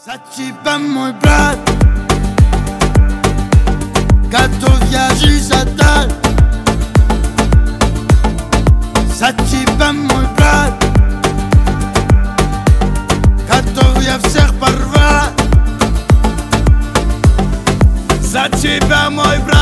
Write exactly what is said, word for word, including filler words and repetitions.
За тебя, мой брат, готов я жизнь отдать. За тебя, мой брат, готов я всех порвать. За тебя, мой брат.